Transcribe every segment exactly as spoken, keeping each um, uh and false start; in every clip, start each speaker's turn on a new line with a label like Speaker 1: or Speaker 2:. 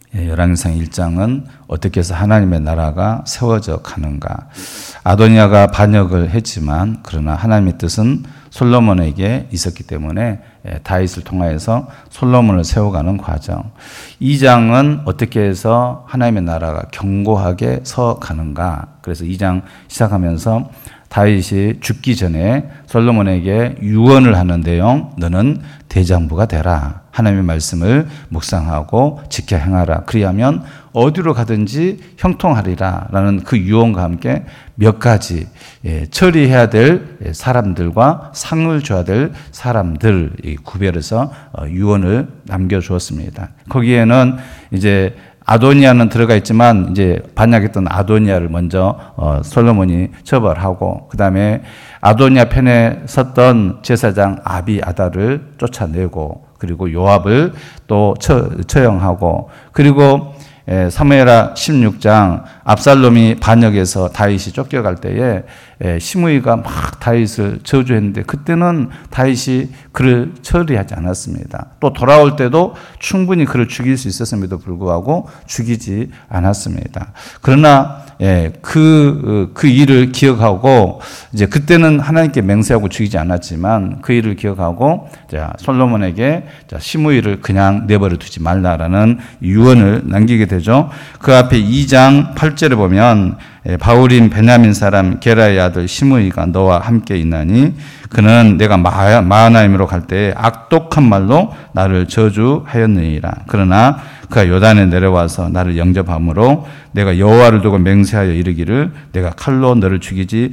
Speaker 1: 열왕기상 일 장은 어떻게 해서 하나님의 나라가 세워져 가는가. 아도니아가 반역을 했지만 그러나 하나님의 뜻은 솔로몬에게 있었기 때문에 다윗을 통하여서 솔로몬을 세워가는 과정. 이 장은 어떻게 해서 하나님의 나라가 견고하게 서 가는가. 그래서 이 장 시작하면서 다윗이 죽기 전에 솔로몬에게 유언을 하는 내용, 너는 대장부가 되라. 하나님의 말씀을 묵상하고 지켜 행하라. 그리하면 어디로 가든지 형통하리라. 라는 그 유언과 함께 몇 가지 처리해야 될 사람들과 상을 줘야 될 사람들 구별해서 유언을 남겨주었습니다. 거기에는 이제 아도니아는 들어가 있지만 이제 반역했던 아도니아를 먼저 어, 솔로몬이 처벌하고, 그 다음에 아도니아 편에 섰던 제사장 아비아달을 쫓아내고, 그리고 요압을 또 처, 처형하고, 그리고 에, 사무엘하 십육 장 압살롬이 반역해서 다윗이 쫓겨갈 때에 에, 시므이가 막 다윗을 저주했는데 그때는 다윗이 그를 처리하지 않았습니다. 또 돌아올 때도 충분히 그를 죽일 수 있었음에도 불구하고 죽이지 않았습니다. 그러나 예, 그, 그 일을 기억하고, 이제 그때는 하나님께 맹세하고 죽이지 않았지만 그 일을 기억하고, 자, 솔로몬에게 자, 시므이를 그냥 내버려 두지 말라라는 유언을 남기게 되죠. 그 앞에 이 장 팔 절에 보면, 예, 바울인 베냐민 사람 게라의 아들 시므이가 너와 함께 있나니 그는 내가 마하나임으로 갈 때에 악독한 말로 나를 저주하였느니라. 그러나 그가 요단에 내려와서 나를 영접함으로 내가 여호와를 두고 맹세하여 이르기를 내가 칼로 너를 죽이지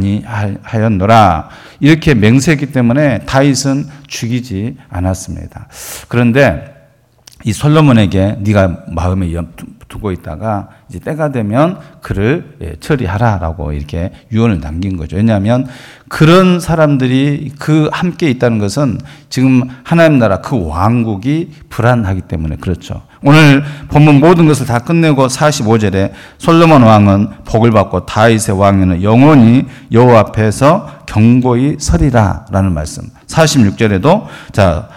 Speaker 1: 아니하였노라. 이렇게 맹세했기 때문에 다윗은 죽이지 않았습니다. 그런데 이 솔로몬에게 네가 마음에 두고 있다가 이제 때가 되면 그를 처리하라라고 이렇게 유언을 남긴 거죠. 왜냐하면 그런 사람들이 그 함께 있다는 것은 지금 하나님 나라 그 왕국이 불안하기 때문에 그렇죠. 오늘 본문 모든 것을 다 끝내고 사십오 절에 솔로몬 왕은 복을 받고 다윗의 왕위는 영원히 여호와 앞에서 견고히 서리라라는 말씀. 사십육 절에도 자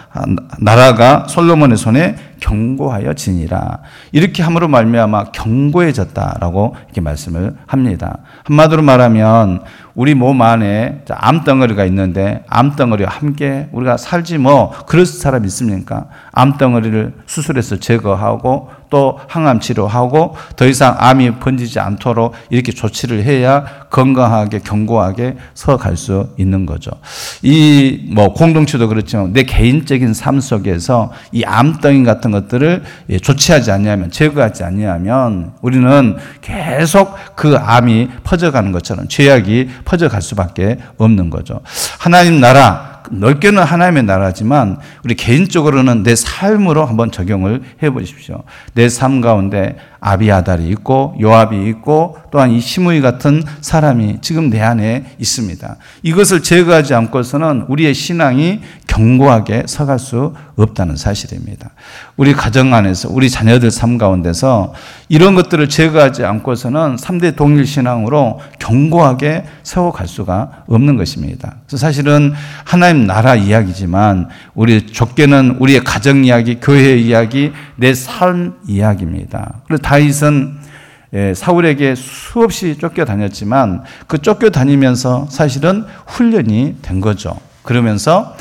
Speaker 1: 나라가 솔로몬의 손에 견고하여 지니라. 이렇게 함으로 말미암아 견고해졌다라고 이렇게 말씀을 합니다. 한마디로 말하면 우리 몸 안에 암덩어리가 있는데 암덩어리와 함께 우리가 살지 뭐 그럴 사람 있습니까? 암덩어리를 수술해서 제거하고 또 항암 치료하고 더 이상 암이 번지지 않도록 이렇게 조치를 해야 건강하게 견고하게 서갈 수 있는 거죠. 이 뭐 공동체도 그렇지만 내 개인적인 삶 속에서 이 암덩이 같은 것들을 조치하지 않냐면 제거하지 않냐면 우리는 계속 그 암이 퍼져가는 것처럼 죄악이 퍼져갈 수밖에 없는 거죠. 하나님 나라 넓게는 하나님의 나라지만 우리 개인적으로는 내 삶으로 한번 적용을 해보십시오. 내 삶 가운데 아비아달이 있고 요압이 있고 또한 이 시므이 같은 사람이 지금 내 안에 있습니다. 이것을 제거하지 않고서는 우리의 신앙이 견고하게 서갈 수 없다는 사실입니다. 우리 가정 안에서 우리 자녀들 삶 가운데서 이런 것들을 제거하지 않고서는 삼 대 동일 신앙으로 견고하게 세워갈 수가 없는 것입니다. 그래서 사실은 하나님 나라 이야기지만 우리 좁게는 우리의 가정 이야기, 교회 이야기, 내 삶 이야기입니다. 그래서 다윗은 사울에게 수없이 쫓겨다녔지만 그 쫓겨다니면서 사실은 훈련이 된 거죠. 그러면서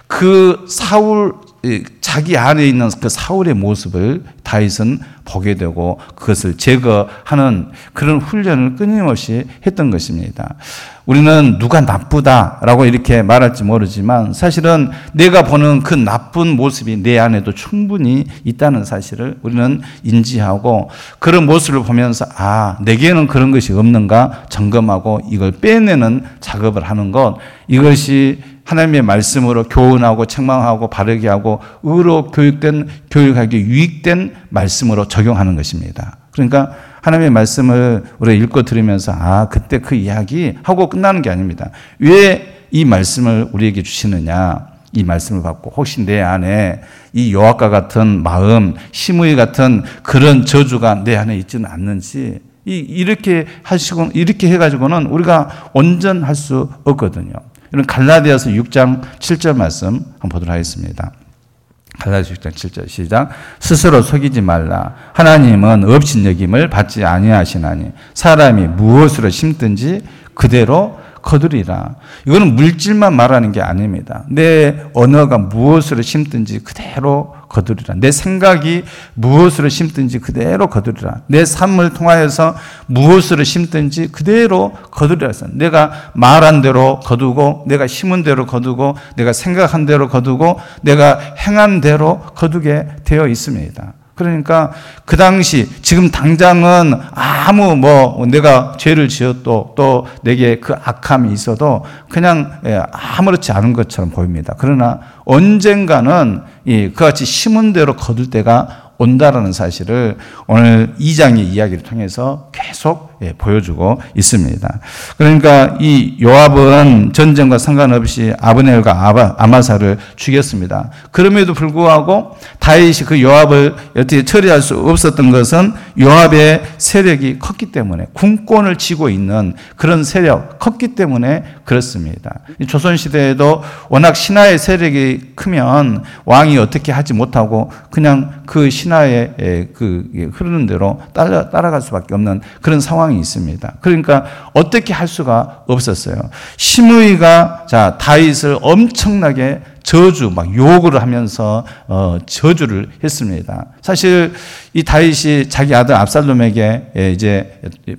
Speaker 1: 그 사울, 자기 안에 있는 그 사울의 모습을 다윗은 보게 되고 그것을 제거하는 그런 훈련을 끊임없이 했던 것입니다. 우리는 누가 나쁘다라고 이렇게 말할지 모르지만 사실은 내가 보는 그 나쁜 모습이 내 안에도 충분히 있다는 사실을 우리는 인지하고 그런 모습을 보면서 아, 내게는 그런 것이 없는가 점검하고 이걸 빼내는 작업을 하는 것, 이것이 하나님의 말씀으로 교훈하고 책망하고 바르게 하고 의로 교육된 교육하기 유익된 말씀으로 적용하는 것입니다. 그러니까 하나님의 말씀을 우리가 읽고 들으면서 아 그때 그 이야기 하고 끝나는 게 아닙니다. 왜 이 말씀을 우리에게 주시느냐, 이 말씀을 받고 혹시 내 안에 이 요압과 같은 마음, 시므이 같은 그런 저주가 내 안에 있지는 않는지 이 이렇게 하시고 이렇게 해가지고는 우리가 온전할 수 없거든요. 이런 갈라디아서 육 장 칠 절 말씀 한번 보도록 하겠습니다. 갈라디아서 육 장 칠 절 시작. 스스로 속이지 말라. 하나님은 업신여김을 받지 아니하시나니 사람이 무엇으로 심든지 그대로 거두리라. 이거는 물질만 말하는 게 아닙니다. 내 언어가 무엇으로 심든지 그대로 거두리라. 내 생각이 무엇으로 심든지 그대로 거두리라. 내 삶을 통하여서 무엇으로 심든지 그대로 거두리라. 내가 말한 대로 거두고, 내가 심은 대로 거두고, 내가 생각한 대로 거두고, 내가 행한 대로 거두게 되어 있습니다. 그러니까 그 당시 지금 당장은 아무 뭐 내가 죄를 지었도 또 내게 그 악함이 있어도 그냥 아무렇지 않은 것처럼 보입니다. 그러나 언젠가는 그같이 심은 대로 거둘 때가 온다라는 사실을 오늘 이 장의 이야기를 통해서 계속 보여주고 있습니다. 그러니까 이 요압은 전쟁과 상관없이 아브넬과 아바, 아마사를 죽였습니다. 그럼에도 불구하고 다윗이 그 요압을 어떻게 처리할 수 없었던 것은 요압의 세력이 컸기 때문에, 군권을 쥐고 있는 그런 세력, 컸기 때문에 그렇습니다. 조선시대에도 워낙 신하의 세력이 크면 왕이 어떻게 하지 못하고 그냥 그 신하의 그 흐르는 대로 따라, 따라갈 수밖에 없는 그런 상황이 있습니다. 그러니까 어떻게 할 수가 없었어요. 시므이가 자 다윗을 엄청나게 저주, 막 욕을 하면서 어, 저주를 했습니다. 사실 이 다윗이 자기 아들 압살롬에게 이제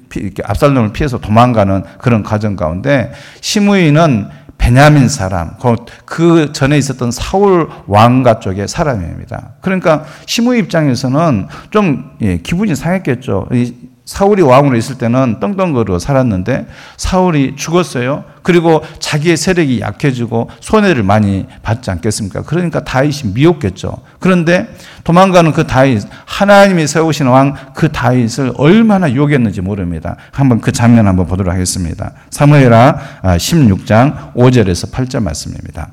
Speaker 1: 압살롬을 피해서 도망가는 그런 과정 가운데 시므이는 베냐민 사람, 그 전에 있었던 사울 왕가 쪽의 사람입니다. 그러니까 시므이 입장에서는 좀 기분이 상했겠죠. 사울이 왕으로 있을 때는 떵떵거리고 살았는데 사울이 죽었어요. 그리고 자기의 세력이 약해지고 손해를 많이 받지 않겠습니까? 그러니까 다윗이 미웠겠죠. 그런데 도망가는 그 다윗, 하나님이 세우신 왕 그 다윗을 얼마나 욕했는지 모릅니다. 한번 그 장면 한번 보도록 하겠습니다. 사무엘하 십육 장 오 절에서 팔 절 말씀입니다.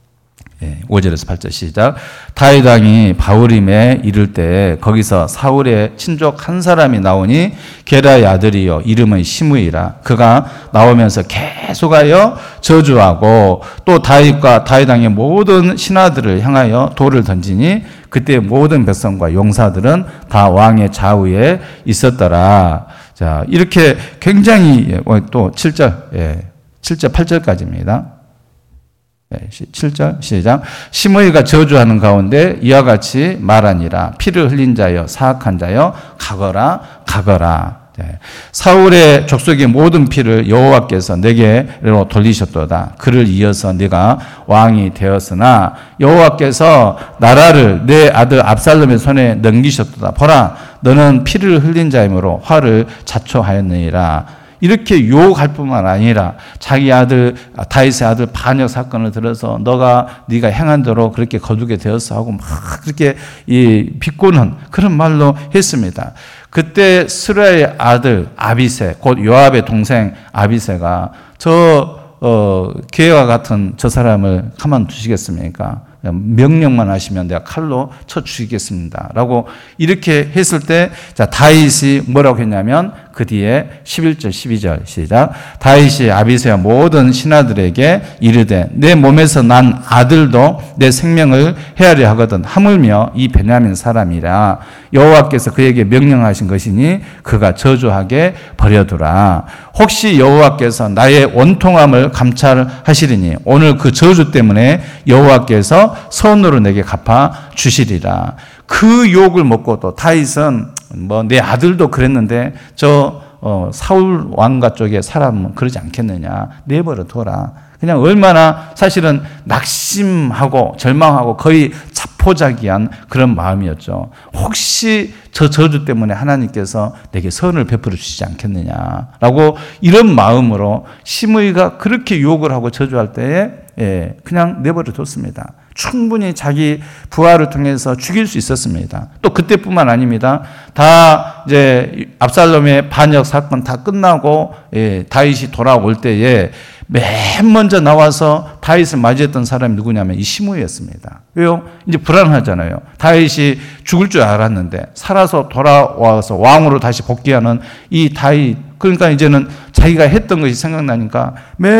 Speaker 1: 오 절에서 팔 절 시작. 다윗 왕이 바후림에 이를 때 거기서 사울의 친족 한 사람이 나오니 게라의 아들이요 이름은 시므이라. 그가 나오면서 계속하여 저주하고 또 다윗과 다윗 왕의 모든 신하들을 향하여 돌을 던지니 그때 모든 백성과 용사들은 다 왕의 좌우에 있었더라. 자, 이렇게 굉장히 또 칠 절, 칠 절 팔 절까지입니다. 칠 절 시작. 시므이가 저주하는 가운데 이와 같이 말하니라. 피를 흘린 자여 사악한 자여 가거라 가거라. 사울의 족속의 모든 피를 여호와께서 내게로 돌리셨도다. 그를 이어서 네가 왕이 되었으나 여호와께서 나라를 내 아들 압살롬의 손에 넘기셨도다. 보라 너는 피를 흘린 자이므로 화를 자초하였느니라. 이렇게 유혹할 뿐만 아니라 자기 아들 다윗의 아들 반역 사건을 들어서 너가 네가 행한 대로 그렇게 거두게 되었어 하고 막 그렇게 이 비꼬는 그런 말로 했습니다. 그때 스루야의 아들 아비새, 곧 요압의 동생 아비새가 저 어, 개와 같은 저 사람을 가만 두시겠습니까? 명령만 하시면 내가 칼로 쳐 죽이겠습니다. 라고 이렇게 했을 때, 자, 다윗이 뭐라고 했냐면, 그 뒤에 십일 절, 십이 절 시작. 다윗이 아비새와 모든 신하들에게 이르되, 내 몸에서 난 아들도 내 생명을 헤아려 하거든. 하물며 이 베냐민 사람이라 여호와께서 그에게 명령하신 것이니 그가 저주하게 버려두라. 혹시 여호와께서 나의 원통함을 감찰하시리니 오늘 그 저주 때문에 여호와께서 선으로 내게 갚아 주시리라. 그 욕을 먹고도 다윗은 뭐 내 아들도 그랬는데 저 어, 사울 왕가 쪽의 사람은 그러지 않겠느냐. 내버려 둬라. 그냥 얼마나 사실은 낙심하고 절망하고 거의 자포자기한 그런 마음이었죠. 혹시 저 저주 때문에 하나님께서 내게 선을 베풀어 주시지 않겠느냐라고 이런 마음으로 시므이가 그렇게 욕을 하고 저주할 때에 예, 그냥 내버려 뒀습니다. 충분히 자기 부하를 통해서 죽일 수 있었습니다. 또 그때뿐만 아닙니다. 다 이제 압살롬의 반역 사건 다 끝나고 예, 다윗이 돌아올 때에 맨 먼저 나와서 다윗을 맞이했던 사람이 누구냐면 이 시므이였습니다. 왜요? 이제 불안하잖아요. 다윗이 죽을 줄 알았는데 살아서 돌아와서 왕으로 다시 복귀하는 이 다윗, 그러니까 이제는 자기가 했던 것이 생각나니까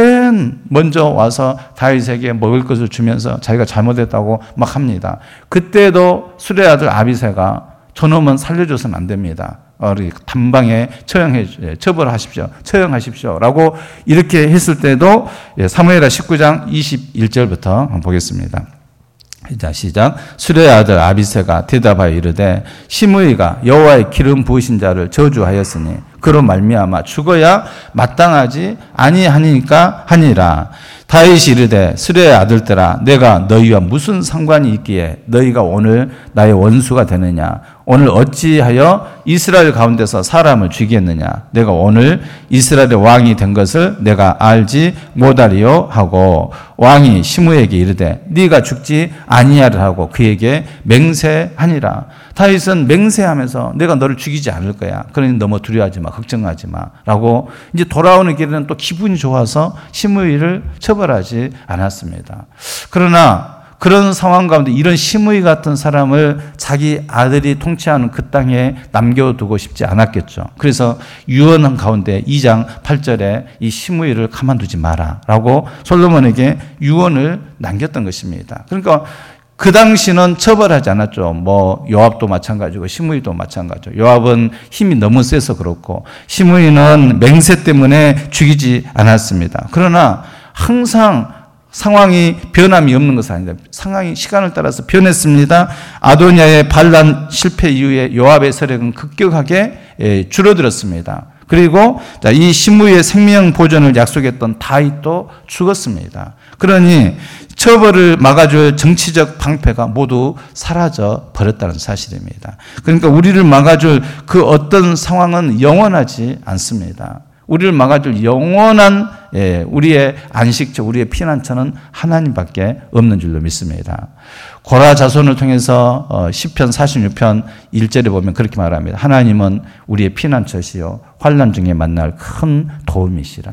Speaker 1: 맨 먼저 와서 다윗에게 먹을 것을 주면서 자기가 잘못했다고 막 합니다. 그때도 수레 아들 아비새가 저놈은 살려줘서는 안 됩니다. 우리 단방에 처형해, 처벌하십시오. 처형하십시오. 라고 이렇게 했을 때도 사무엘하 십구 장 이십일 절부터 한번 보겠습니다. 자, 시작. 수레의 아들 아비새가 대답하여 이르되 시므이가 여호와의 기름 부으신 자를 저주하였으니 그로 말미암아 죽어야 마땅하지 아니하니까 하니라. 다윗이 이르되 수레의 아들들아 내가 너희와 무슨 상관이 있기에 너희가 오늘 나의 원수가 되느냐. 오늘 어찌하여 이스라엘 가운데서 사람을 죽이겠느냐. 내가 오늘 이스라엘의 왕이 된 것을 내가 알지 못하리요 하고 왕이 시므에게 이르되 네가 죽지 아니하리라 하고 그에게 맹세하니라. 다윗은 맹세하면서 내가 너를 죽이지 않을 거야. 그러니 너무 두려워하지 마. 걱정하지 마. 라고 이제 돌아오는 길에는 또 기분이 좋아서 시므이를 처벌하지 않았습니다. 그러나 그런 상황 가운데 이런 시므이 같은 사람을 자기 아들이 통치하는 그 땅에 남겨두고 싶지 않았겠죠. 그래서 유언한 가운데 이 장 팔 절에 이 시므이를 가만두지 마라 라고 솔로몬에게 유언을 남겼던 것입니다. 그러니까 그 당시는 처벌하지 않았죠. 뭐 요압도 마찬가지고 시므이도 마찬가지죠. 요압은 힘이 너무 세서 그렇고 시므이는 맹세 때문에 죽이지 않았습니다. 그러나 항상 상황이 변함이 없는 것은 아니다. 상황이 시간을 따라서 변했습니다. 아도니아의 반란 실패 이후에 요압의 세력은 급격하게 줄어들었습니다. 그리고 이 시므이의 생명 보존을 약속했던 다윗도 죽었습니다. 그러니 처벌을 막아줄 정치적 방패가 모두 사라져 버렸다는 사실입니다. 그러니까 우리를 막아줄 그 어떤 상황은 영원하지 않습니다. 우리를 막아줄 영원한 우리의 안식처, 우리의 피난처는 하나님밖에 없는 줄로 믿습니다. 고라 자손을 통해서 시편 사십육 편 일 절에 보면 그렇게 말합니다. 하나님은 우리의 피난처시요 환난 중에 만날 큰 도움이시라.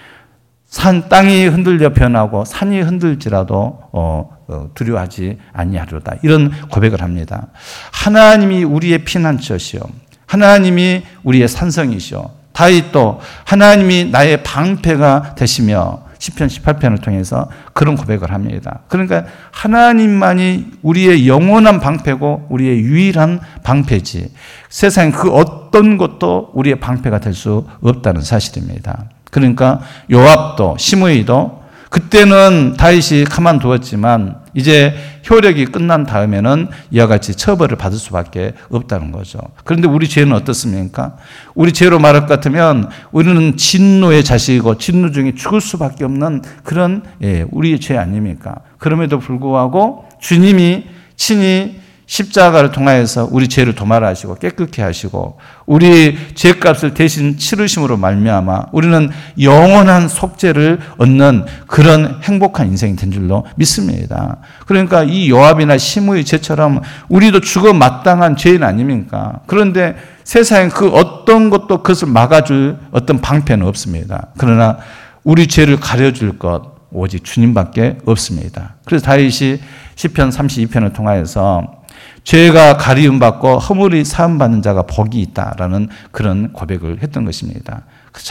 Speaker 1: 산 땅이 흔들려 변하고 산이 흔들지라도 어, 어, 두려워하지 아니하리로다. 이런 고백을 합니다. 하나님이 우리의 피난처시요 하나님이 우리의 산성이시요 다윗도 하나님이 나의 방패가 되시며 시편 십팔 편을 통해서 그런 고백을 합니다. 그러니까 하나님만이 우리의 영원한 방패고 우리의 유일한 방패지 세상 그 어떤 것도 우리의 방패가 될 수 없다는 사실입니다. 그러니까 요압도 시므이도 그때는 다윗이 가만두었지만 이제 효력이 끝난 다음에는 이와 같이 처벌을 받을 수밖에 없다는 거죠. 그런데 우리 죄는 어떻습니까? 우리 죄로 말할 것 같으면 우리는 진노의 자식이고 진노 중에 죽을 수밖에 없는 그런 예, 우리의 죄 아닙니까? 그럼에도 불구하고 주님이 친히 십자가를 통하여서 우리 죄를 도말하시고 깨끗게 하시고 우리 죄값을 대신 치르심으로 말미암아 우리는 영원한 속죄를 얻는 그런 행복한 인생이 된 줄로 믿습니다. 그러니까 이 요압이나 시므의 죄처럼 우리도 죽어 마땅한 죄인 아닙니까? 그런데 세상에 그 어떤 것도 그것을 막아줄 어떤 방패는 없습니다. 그러나 우리 죄를 가려줄 것 오직 주님밖에 없습니다. 그래서 다윗이 시편 삼십이 편을 통하여서 죄가 가리움받고 허물이 사함받는 자가 복이 있다라는 그런 고백을 했던 것입니다.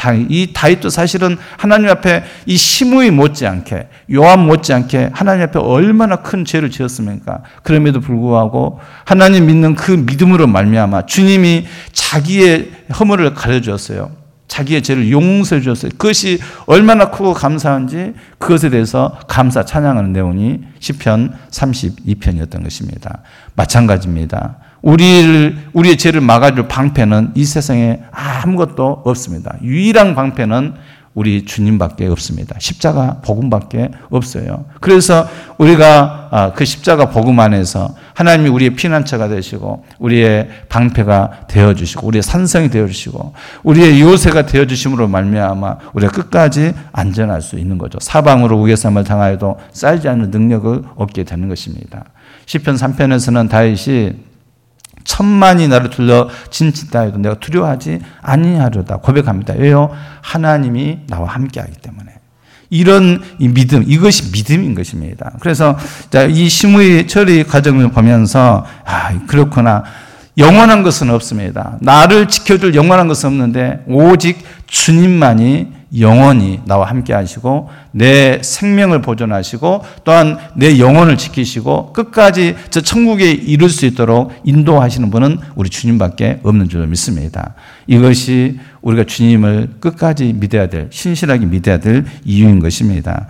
Speaker 1: 이 다윗도 사실은 하나님 앞에 이 시므이 못지않게 요압 못지않게 하나님 앞에 얼마나 큰 죄를 지었습니까? 그럼에도 불구하고 하나님 믿는 그 믿음으로 말미암아 주님이 자기의 허물을 가려주었어요. 자기의 죄를 용서해 주었어요. 그것이 얼마나 크고 감사한지 그것에 대해서 감사 찬양하는 내용이 시편 삼십이 편이었던 것입니다. 마찬가지입니다. 우리를, 우리의 죄를 막아줄 방패는 이 세상에 아무것도 없습니다. 유일한 방패는 우리 주님밖에 없습니다. 십자가 복음밖에 없어요. 그래서 우리가 그 십자가 복음 안에서 하나님이 우리의 피난처가 되시고 우리의 방패가 되어주시고 우리의 산성이 되어주시고 우리의 요새가 되어주심으로 말미암아 우리가 끝까지 안전할 수 있는 거죠. 사방으로 우겨쌈을 당하여도 쌓이지 않는 능력을 얻게 되는 것입니다. 시편 삼 편에서는 다윗이 천만이 나를 둘러 진친다 해도 내가 두려워하지 아니하려다 고백합니다. 왜요? 하나님이 나와 함께하기 때문에. 이런 이 믿음, 이것이 믿음인 것입니다. 그래서 이 시므이 처리 과정을 보면서 아, 그렇구나. 영원한 것은 없습니다. 나를 지켜줄 영원한 것은 없는데 오직 주님만이 영원히 나와 함께 하시고 내 생명을 보존하시고 또한 내 영혼을 지키시고 끝까지 저 천국에 이룰 수 있도록 인도하시는 분은 우리 주님밖에 없는 줄 믿습니다. 이것이 우리가 주님을 끝까지 믿어야 될, 신실하게 믿어야 될 이유인 것입니다.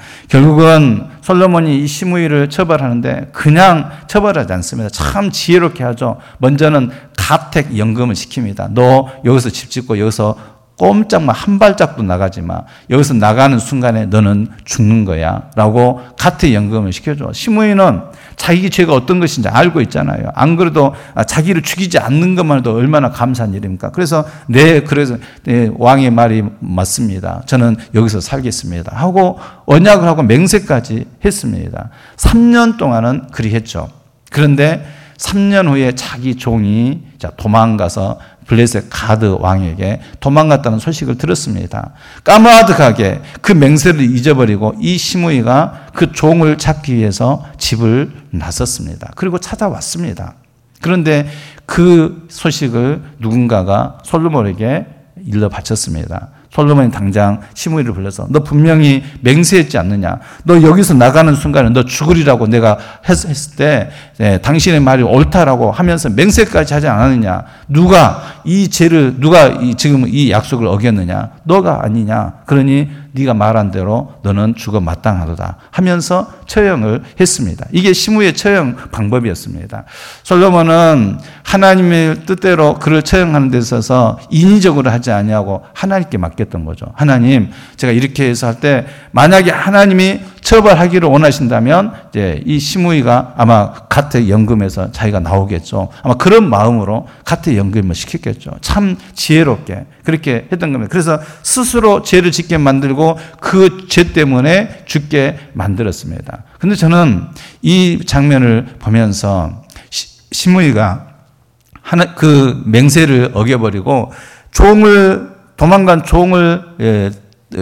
Speaker 1: 결국은 솔로몬이 이 시므이를 처벌하는데 그냥 처벌하지 않습니다. 참 지혜롭게 하죠. 먼저는 가택 연금을 시킵니다. 너 여기서 집 짓고 여기서 꼼짝마 한 발짝도 나가지 마. 여기서 나가는 순간에 너는 죽는 거야. 라고 가택 연금을 시켜줘. 시므이는 자기 죄가 어떤 것인지 알고 있잖아요. 안 그래도 자기를 죽이지 않는 것만 해도 얼마나 감사한 일입니까? 그래서 네, 그래서 네, 왕의 말이 맞습니다. 저는 여기서 살겠습니다. 하고 언약을 하고 맹세까지 했습니다. 삼 년 동안은 그리 했죠. 그런데 삼 년 후에 자기 종이 도망가서 블레셋 가드 왕에게 도망갔다는 소식을 들었습니다. 까마득하게 그 맹세를 잊어버리고 이 시므이가 그 종을 찾기 위해서 집을 나섰습니다. 그리고 찾아왔습니다. 그런데 그 소식을 누군가가 솔로몬에게 일러 바쳤습니다. 솔로몬이 당장 시므이를 불러서 너 분명히 맹세했지 않느냐. 너 여기서 나가는 순간에 너 죽으리라고 내가 했을 때 네, 당신의 말이 옳다라고 하면서 맹세까지 하지 않았느냐. 누가 이 죄를 누가 이, 지금 이 약속을 어겼느냐. 너가 아니냐. 그러니 네가 말한 대로 너는 죽어 마땅하도다 하면서 처형을 했습니다. 이게 시므이의 처형 방법이었습니다. 솔로몬은 하나님의 뜻대로 그를 처형하는 데 있어서 인위적으로 하지 아니하고 하나님께 맡겼던 거죠. 하나님, 제가 이렇게 해서 할 때 만약에 하나님이 처벌하기를 원하신다면 이제 이 시므이가 아마 가택 연금에서 자기가 나오겠죠. 아마 그런 마음으로 가택 연금을 시켰겠죠. 참 지혜롭게 그렇게 했던 겁니다. 그래서 스스로 죄를 짓게 만들고 그 죄 때문에 죽게 만들었습니다. 근데 저는 이 장면을 보면서 시므이가 하나 그 맹세를 어겨버리고 종을 도망간 종을 예,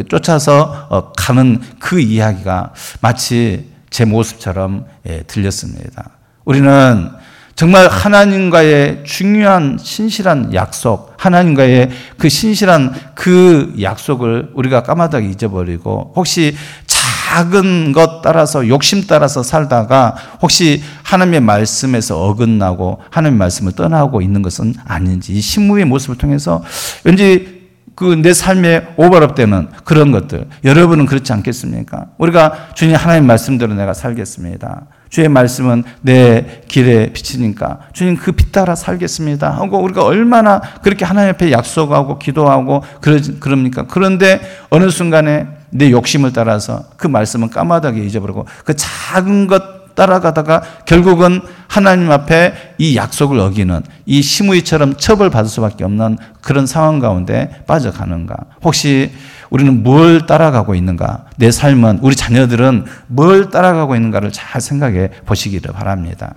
Speaker 1: 쫓아서 가는 그 이야기가 마치 제 모습처럼 예, 들렸습니다. 우리는 정말 하나님과의 중요한 신실한 약속, 하나님과의 그 신실한 그 약속을 우리가 까마득하게 잊어버리고 혹시 작은 것 따라서 욕심 따라서 살다가 혹시 하나님의 말씀에서 어긋나고 하나님의 말씀을 떠나고 있는 것은 아닌지 이 시므이의 모습을 통해서 왠지 그 내 삶의 오버랩되는 그런 것들 여러분은 그렇지 않겠습니까? 우리가 주님 하나님 말씀대로 내가 살겠습니다. 주의 말씀은 내 길에 비치니까 주님 그 빛 따라 살겠습니다 하고 우리가 얼마나 그렇게 하나님 앞에 약속하고 기도하고 그러, 그럽니까? 그런데 어느 순간에 내 욕심을 따라서 그 말씀은 까마득하게 잊어버리고 그 작은 것 따라가다가 결국은 하나님 앞에 이 약속을 어기는 이 시므이처럼 처벌받을 수밖에 없는 그런 상황 가운데 빠져가는가? 혹시 우리는 뭘 따라가고 있는가? 내 삶은, 우리 자녀들은 뭘 따라가고 있는가를 잘 생각해 보시기를 바랍니다.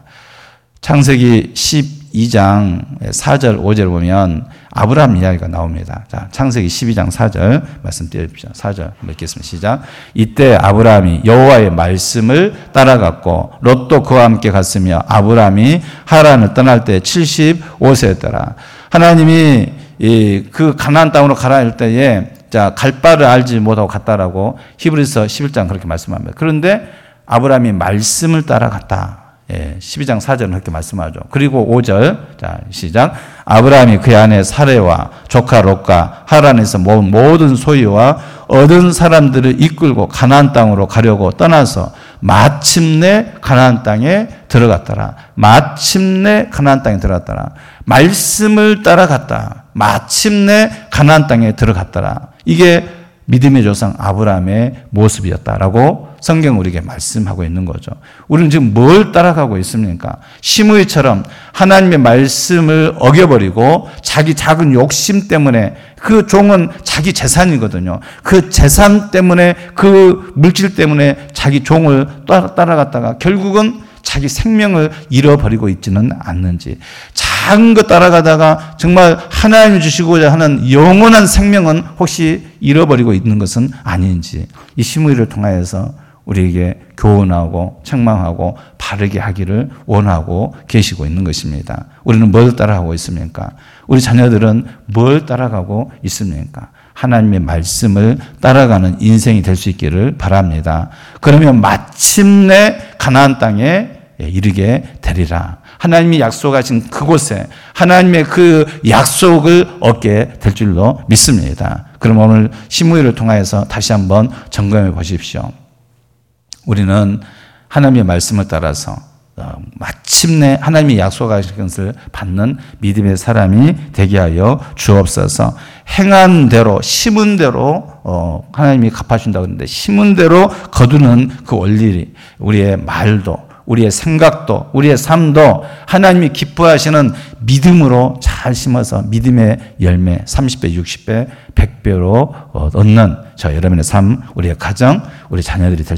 Speaker 1: 창세기 십이 장 사 절 오 절 보면 아브라함 이야기가 나옵니다. 자, 창세기 십이 장 사 절 말씀 띄워주십시오. 사 절 읽겠습니다. 시작. 이때 아브라함이 여호와의 말씀을 따라갔고 롯도 그와 함께 갔으며 아브라함이 하란을 떠날 때 칠십오 세였더라. 하나님이 이 그 가나안 땅으로 가라 할 때에 자, 갈 바를 알지 못하고 갔다라고 히브리서 십일 장 그렇게 말씀합니다. 그런데 아브라함이 말씀을 따라갔다. 예, 십이 장 사 절은 그렇게 말씀하죠. 그리고 오 절, 자, 시작. 아브라함이 그의 아내 사레와 조카 롯과 하란에서 모은 모든 소유와 얻은 사람들을 이끌고 가나안 땅으로 가려고 떠나서 마침내 가나안 땅에 들어갔더라. 마침내 가나안 땅에 들어갔더라. 말씀을 따라갔다. 마침내 가나안 땅에 들어갔더라. 이게 믿음의 조상 아브라함의 모습이었다라고 성경 우리에게 말씀하고 있는 거죠. 우리는 지금 뭘 따라가고 있습니까? 시므이처럼 하나님의 말씀을 어겨버리고 자기 작은 욕심 때문에 그 종은 자기 재산이거든요. 그 재산 때문에 그 물질 때문에 자기 종을 따라갔다가 결국은 자기 생명을 잃어버리고 있지는 않는지 작은 것 따라가다가 정말 하나님이 주시고자 하는 영원한 생명은 혹시 잃어버리고 있는 것은 아닌지 이 시므이를 통하여서 우리에게 교훈하고 책망하고 바르게 하기를 원하고 계시고 있는 것입니다. 우리는 뭘 따라가고 있습니까? 우리 자녀들은 뭘 따라가고 있습니까? 하나님의 말씀을 따라가는 인생이 될 수 있기를 바랍니다. 그러면 마침내 가나안 땅에 이르게 되리라. 하나님이 약속하신 그곳에 하나님의 그 약속을 얻게 될 줄로 믿습니다. 그럼 오늘 시므이를 통하여서 다시 한번 점검해 보십시오. 우리는 하나님의 말씀을 따라서 마침내 하나님이 약속하신 것을 받는 믿음의 사람이 되게 하여 주옵소서. 행한 대로 심은 대로 어, 하나님이 갚아준다고 하는데 심은 대로 거두는 그 원리, 우리의 말도 우리의 생각도 우리의 삶도 하나님이 기뻐하시는 믿음으로 잘 심어서 믿음의 열매 삼십 배, 육십 배, 백 배로 얻는 저 여러분의 삶, 우리의 가정, 우리 자녀들이 될 수